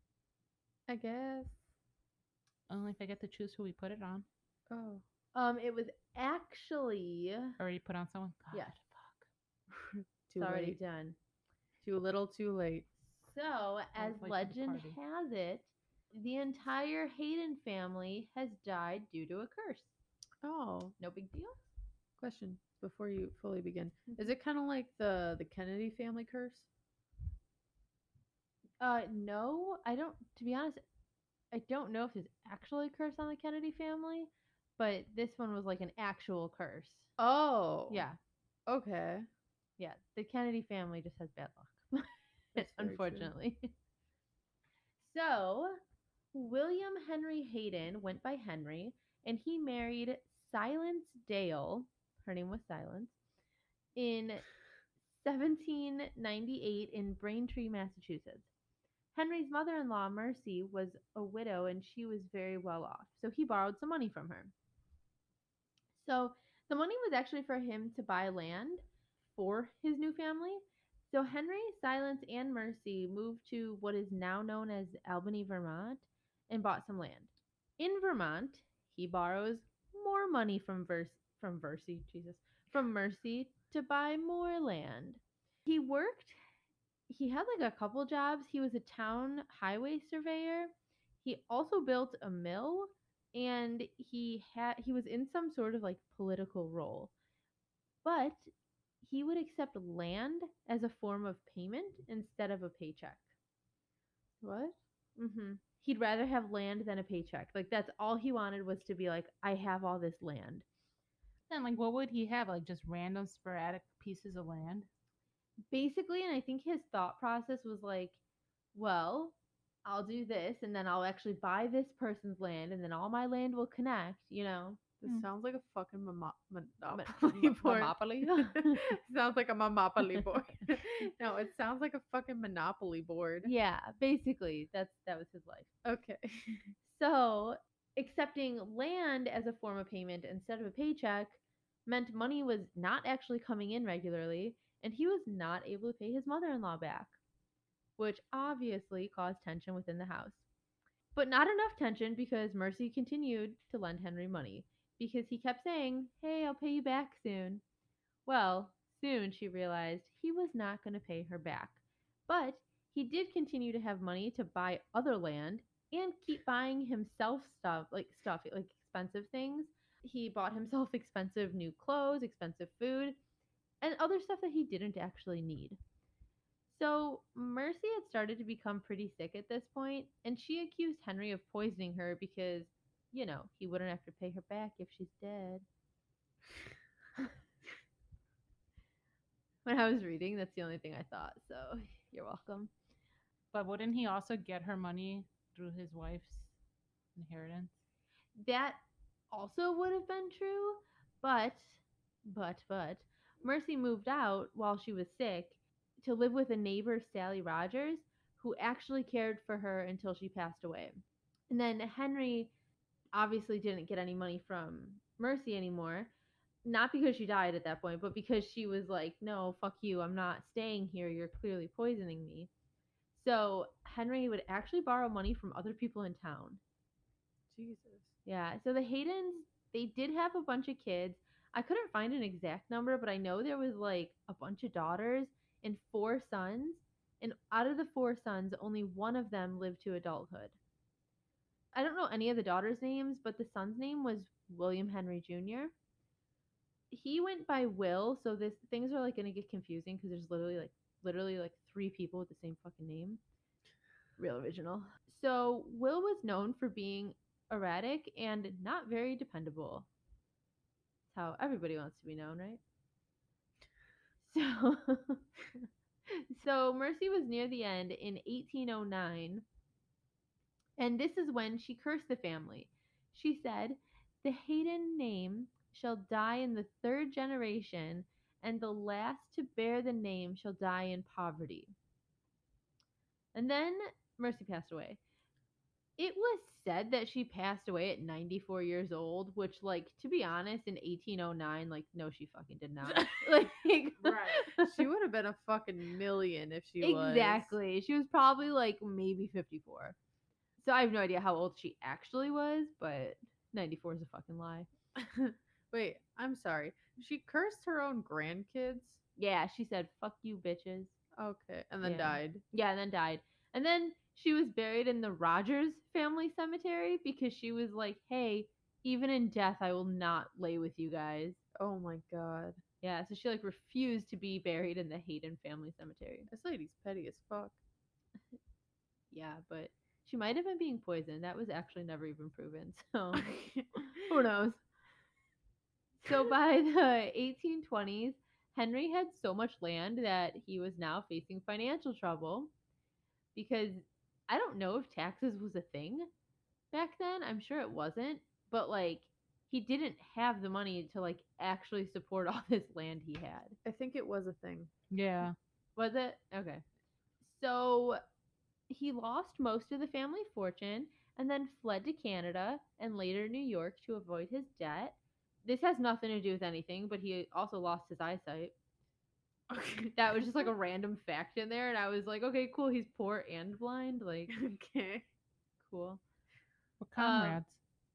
I guess. Only if I get to choose who we put it on. Oh. It was actually Already put on someone. God, Yes. fuck. Too it's already late. done. Too little, too late. So, as late for the legend party. has it, the entire Hayden family has died due to a curse. Oh, No big deal. question before you fully begin. Is it kind of like the Kennedy family curse? No, I don't. To be honest, I don't know if there's actually a curse on the Kennedy family, but this one was like an actual curse. Oh. Yeah, Okay. yeah. The Kennedy family just has bad luck, That's very true. unfortunately. So, William Henry Hayden went by Henry, and he married Silence Dale. Her name was Silence in 1798 in Braintree, Massachusetts. Henry's mother in law, Mercy, was a widow and she was very well off, so he borrowed some money from her. So the money was actually for him to buy land for his new family. So Henry, Silence, and Mercy moved to what is now known as Albany, Vermont, and bought some land. In Vermont, he borrows more money from Mercy to buy more land. He worked he had like a couple jobs. He was a town highway surveyor. He also built a mill and he was in some sort of like political role. But he would accept land as a form of payment instead of a paycheck. What? He'd rather have land than a paycheck. Like that's all he wanted was to be like, I have all this land. Then, like, what would he have? Like, just random sporadic pieces of land? Basically, and I think his thought process was like, well, I'll do this and then I'll actually buy this person's land and then all my land will connect, you know. This Hmm. sounds like a fucking monopoly board. Monopoly? Sounds like a monopoly board. No, it sounds like a fucking monopoly board. Yeah, basically, that was his life. Okay. So, accepting land as a form of payment instead of a paycheck meant money was not actually coming in regularly, and he was not able to pay his mother in law back, which obviously caused tension within the house. But not enough tension because Mercy continued to lend Henry money because he kept saying, Hey, I'll pay you back soon. Well, soon she realized he was not going to pay her back. But he did continue to have money to buy other land and keep buying himself stuff, like expensive things. He bought himself expensive new clothes, expensive food, and other stuff that he didn't actually need. So Mercy had started to become pretty sick at this point, and she accused Henry of poisoning her because, you know, he wouldn't have to pay her back if she's dead. When I was reading, that's the only thing I thought, so you're welcome. But wouldn't he also get her money through his wife's inheritance? That also would have been true, but Mercy moved out while she was sick to live with a neighbor, Sally Rogers, who actually cared for her until she passed away. And then Henry obviously didn't get any money from Mercy anymore. Not because she died at that point, but because she was like, no, fuck you. I'm not staying here. You're clearly poisoning me. So Henry would actually borrow money from other people in town. Jesus. Yeah. So the Haydens, they did have a bunch of kids. I couldn't find an exact number, but I know there was like a bunch of daughters and 4 sons. And out of the 4 sons, only one of them lived to adulthood. I don't know any of the daughters' names, but the son's name was William Henry Jr. He went by Will, so this things are like gonna get confusing because there's literally like 3 people with the same fucking name. Real original. So Will was known for being erratic and not very dependable. That's how everybody wants to be known, right? So so Mercy was near the end in 1809, and this is when she cursed the family. She said, "The Hayden name shall die in the 3rd generation, and the last to bear the name shall die in poverty." And then Mercy passed away. It was said that she passed away at 94 years old, which, like, to be honest, in 1809, like, no, she fucking did not. Like, Right. She would have been a fucking million if she was. exactly. She was probably like maybe 54. So I have no idea how old she actually was, but 94 is a fucking lie. Wait, I'm sorry. She cursed her own grandkids? Yeah, she said, "Fuck you, bitches." Okay. And then Yeah. died. Yeah, and then died. And then she was buried in the Rogers family cemetery because she was like, "Hey, even in death, I will not lay with you guys." Oh my god. Yeah, so she like refused to be buried in the Hayden family cemetery. This lady's petty as fuck. Yeah, but she might have been being poisoned. That was actually never even proven. So who knows? So by the 1820s, Henry had so much land that he was now facing financial trouble because I don't know if taxes was a thing back then. I'm sure it wasn't, but like he didn't have the money to like actually support all this land he had. I think it was a thing. Yeah. Was it? Okay. So he lost most of the family fortune and then fled to Canada and later New York to avoid his debt. This has nothing to do with anything, but he also lost his eyesight. That was just like a random fact in there, and I was like, okay, cool. He's poor and blind. Like, Okay. cool. What comrades?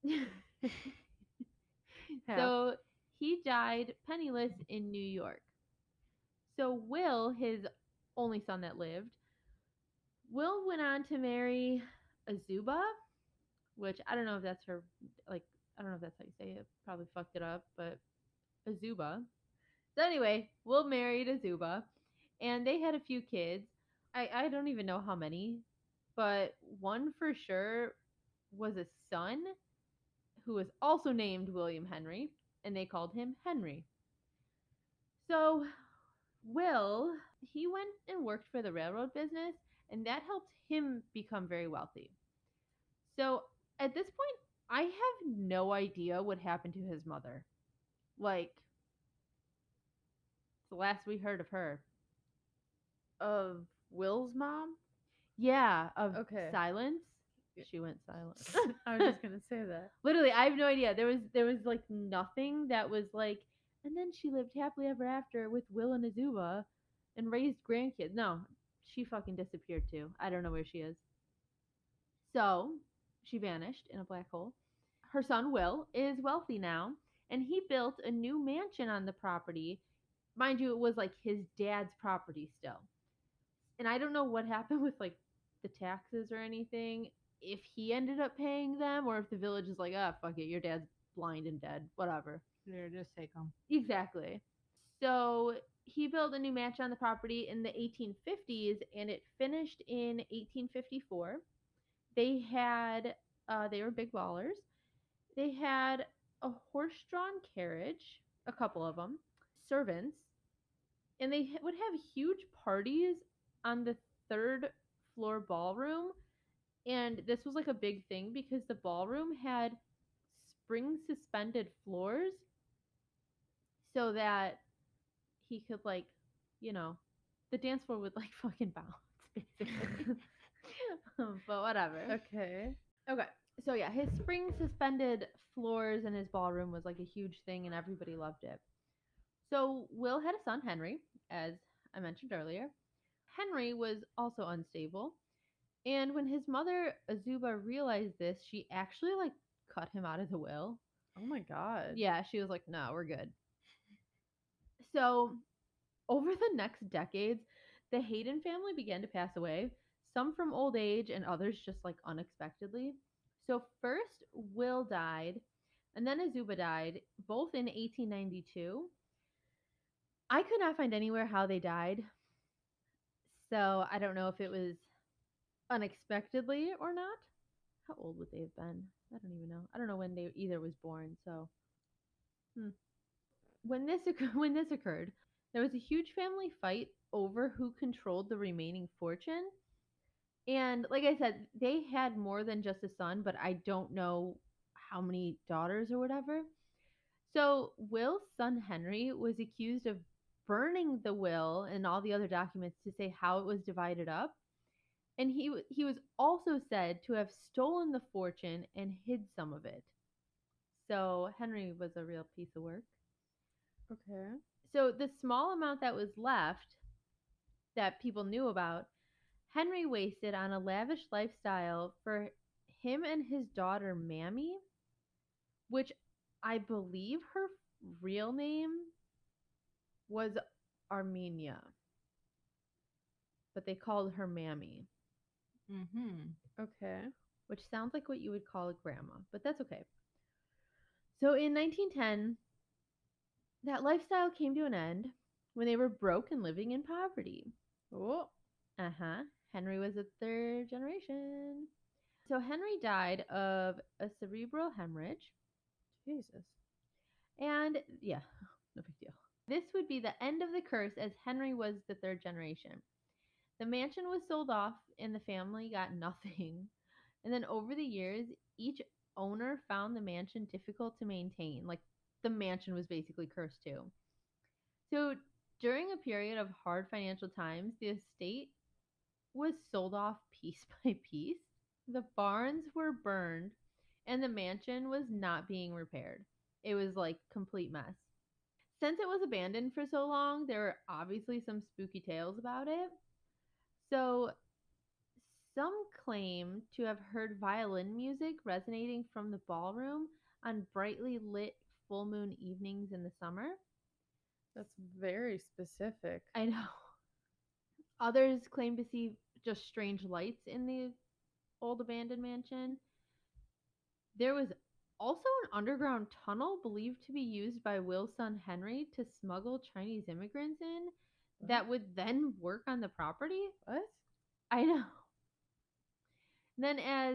So he died penniless in New York. So Will, his only son that lived, Will went on to marry Azuba, which I don't know if that's her, like, I don't know if that's how you say it. Probably fucked it up, but Azuba. So anyway, Will married Azuba, and they had a few kids. I don't even know how many. but one for sure was a son who was also named William Henry, and they called him Henry. So, Will, he went and worked for the railroad business, and that helped him become very wealthy. So, at this point, I have no idea what happened to his mother. Like, it's the last we heard of her. Of Will's mom? Yeah, of Okay. silence. She went silent. I was just gonna say that. Literally, I have no idea. There was like nothing that was like, and then she lived happily ever after with Will and Azuba and raised grandkids. No, she fucking disappeared too. I don't know where she is. So she vanished in a black hole. Her son Will is wealthy now, and he built a new mansion on the property. Mind you, it was like his dad's property still. And I don't know what happened with like the taxes or anything. If he ended up paying them, or if the village is like, ah, fuck it, your dad's blind and dead, whatever. There, just take them. Exactly. So he built a new mansion on the property in the 1850s, and it finished in 1854. They were big ballers. They had a horse-drawn carriage, a couple of them, servants, and they would have huge parties on the third floor ballroom. And this was like a big thing because the ballroom had spring suspended floors so that he could like, you know, the dance floor would like fucking bounce basically. But whatever. Okay. Okay. So yeah, his spring suspended floors in his ballroom was like a huge thing and everybody loved it. So Will had a son, Henry, as I mentioned earlier. Henry was also unstable. And when his mother, Azuba, realized this, she actually like cut him out of the will. Oh my god. Yeah, she was like, no, we're good. So over the next decades, the Hayden family began to pass away, some from old age and others just like unexpectedly. So first, Will died, and then Azuba died, both in 1892. I could not find anywhere how they died. So I don't know if it was unexpectedly or not. How old would they have been? I don't even know. I don't know when they either was born. So when this when this occurred, there was a huge family fight over who controlled the remaining fortune. And like I said, they had more than just a son, but I don't know how many daughters or whatever. So Will's son Henry was accused of burning the will and all the other documents to say how it was divided up. And he was also said to have stolen the fortune and hid some of it. So Henry was a real piece of work. Okay. So the small amount that was left that people knew about, Henry wasted on a lavish lifestyle for him and his daughter Mammy, which I believe her real name was Armenia, but they called her Mammy, Okay. which sounds like what you would call a grandma, but that's okay. So in 1910, that lifestyle came to an end when they were broke and living in poverty. Oh. Uh-huh. Henry was a third generation. So Henry died of a cerebral hemorrhage. Jesus. And yeah, no big deal. This would be the end of the curse as Henry was the third generation. The mansion was sold off and the family got nothing. And then over the years, each owner found the mansion difficult to maintain. Like the mansion was basically cursed too. So during a period of hard financial times, the estate was sold off piece by piece. The barns were burned and the mansion was not being repaired. It was like complete mess. Since it was abandoned for so long, there were obviously some spooky tales about it. So some claim to have heard violin music resonating from the ballroom on brightly lit full moon evenings in the summer. That's very specific. I know. Others claim to see just strange lights in the old abandoned mansion. There was also an underground tunnel believed to be used by Will's son Henry to smuggle Chinese immigrants in that would then work on the property. What? I know. Then,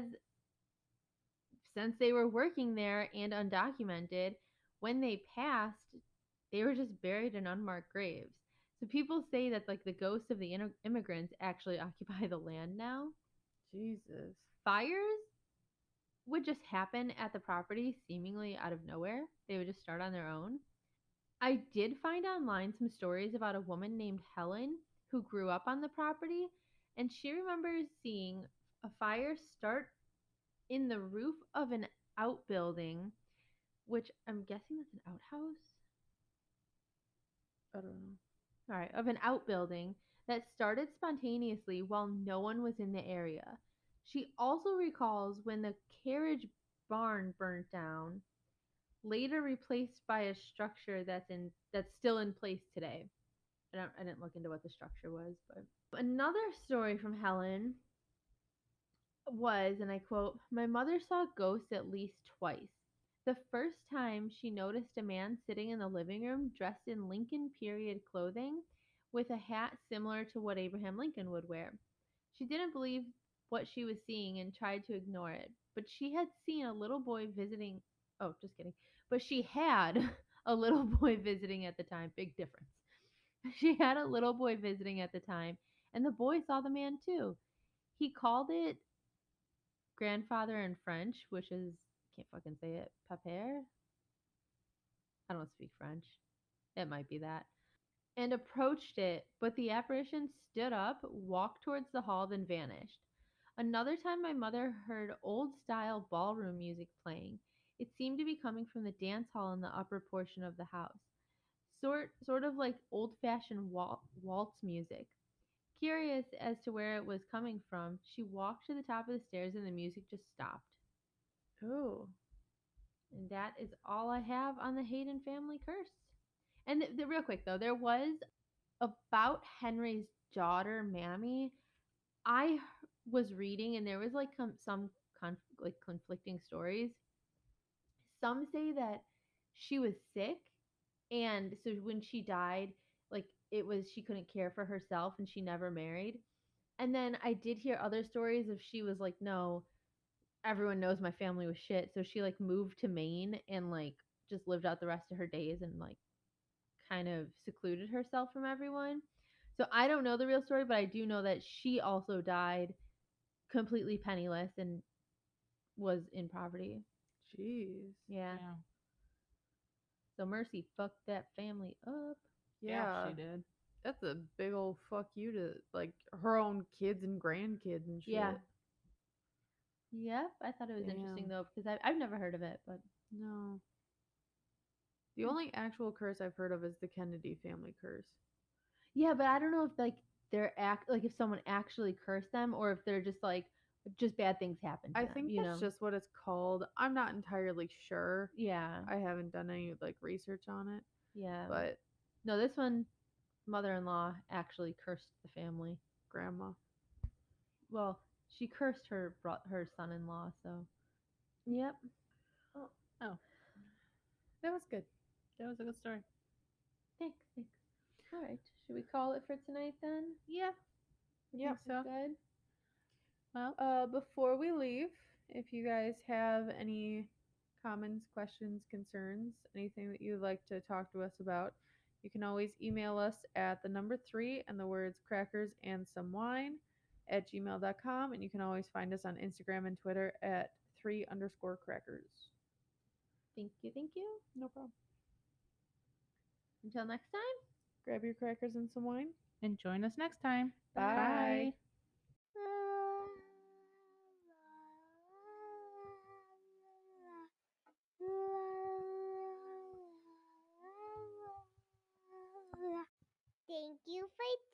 since they were working there and undocumented, when they passed, they were just buried in unmarked graves. So people say that like the ghosts of the immigrants actually occupy the land now. Jesus. Fires would just happen at the property seemingly out of nowhere. They would just start on their own. I did find online some stories about a woman named Helen who grew up on the property, and she remembers seeing a fire start in the roof of an outbuilding, which I'm guessing that's an outhouse. I don't know. All right, of an outbuilding that started spontaneously while no one was in the area. She also recalls when the carriage barn burnt down, later replaced by a structure that's still in place today. I didn't look into what the structure was, but another story from Helen was, and I quote, "My mother saw ghosts at least twice. The first time she noticed a man sitting in the living room dressed in Lincoln period clothing with a hat similar to what Abraham Lincoln would wear. She didn't believe what she was seeing and tried to ignore it, but she had seen a little boy visiting. Oh, just kidding. But she had a little boy visiting at the time. Big difference. She had a little boy visiting at the time, and the boy saw the man too. He called it grandfather in French, which is, can't fucking say it, papa. I don't speak French. It might be that. And approached it, but the apparition stood up, walked towards the hall, then vanished. Another time, my mother heard old style ballroom music playing. It seemed to be coming from the dance hall in the upper portion of the house. Sort of like old fashioned waltz music. Curious as to where it was coming from, she walked to the top of the stairs and the music just stopped. Oh. And that is all I have on the Hayden family curse. And real quick though, there was about Henry's daughter, Mammy. I was reading, and there was like some conflicting stories. Some say that she was sick, and so when she died, like it was she couldn't care for herself, and she never married. And then I did hear other stories of she was like, no, everyone knows my family was shit, so she like moved to Maine and like just lived out the rest of her days and like kind of secluded herself from everyone. So I don't know the real story, but I do know that she also died completely penniless and was in poverty. Jeez. Yeah. Yeah. So Mercy fucked that family up. Yeah. She did. That's a big old fuck you to like her own kids and grandkids and shit. Yeah. Yep. I thought it was interesting Damn. though, because I've never heard of it, but No. The only actual curse I've heard of is the Kennedy family curse. yeah, but I don't know if like if someone actually cursed them or if they're just like just bad things happen to I them, think you that's know? just what it's called. I'm not entirely sure. Yeah. I haven't done any like research on it, Yeah. but No, this one, mother-in-law actually cursed the family. grandma. Well, she cursed her son-in-law, so. Yep. Oh, That was good. that was a good story. Thanks. All right. Should we call it for tonight then? Yeah. Yep. So, Good. well, Before we leave, if you guys have any comments, questions, concerns, anything that you'd like to talk to us about, you can always email us at the number 3 and the words crackers and some wine at gmail.com. And you can always find us on Instagram and Twitter at 3_crackers. Thank you. No problem. Until next time. Grab your crackers and some wine. and join us next time. Bye. Thank you for